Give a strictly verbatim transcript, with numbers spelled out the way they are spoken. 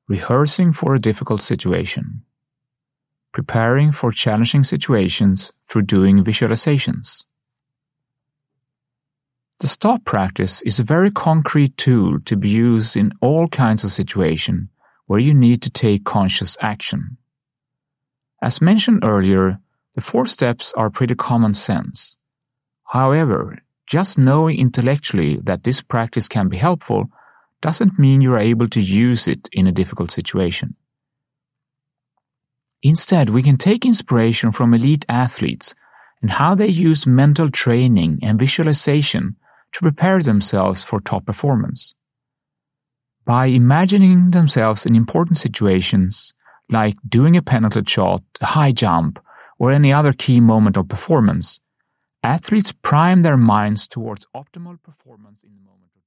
Rehearsing for a difficult situation. Preparing for challenging situations through doing visualizations. The STOP practice is a very concrete tool to be used in all kinds of situations where you need to take conscious action. As mentioned earlier, the four steps are pretty common sense. However, just knowing intellectually that this practice can be helpful doesn't mean you are able to use it in a difficult situation. Instead, we can take inspiration from elite athletes and how they use mental training and visualization to prepare themselves for top performance. By imagining themselves in important situations, like doing a penalty shot, a high jump, or any other key moment of performance, athletes prime their minds towards optimal performance in the moment of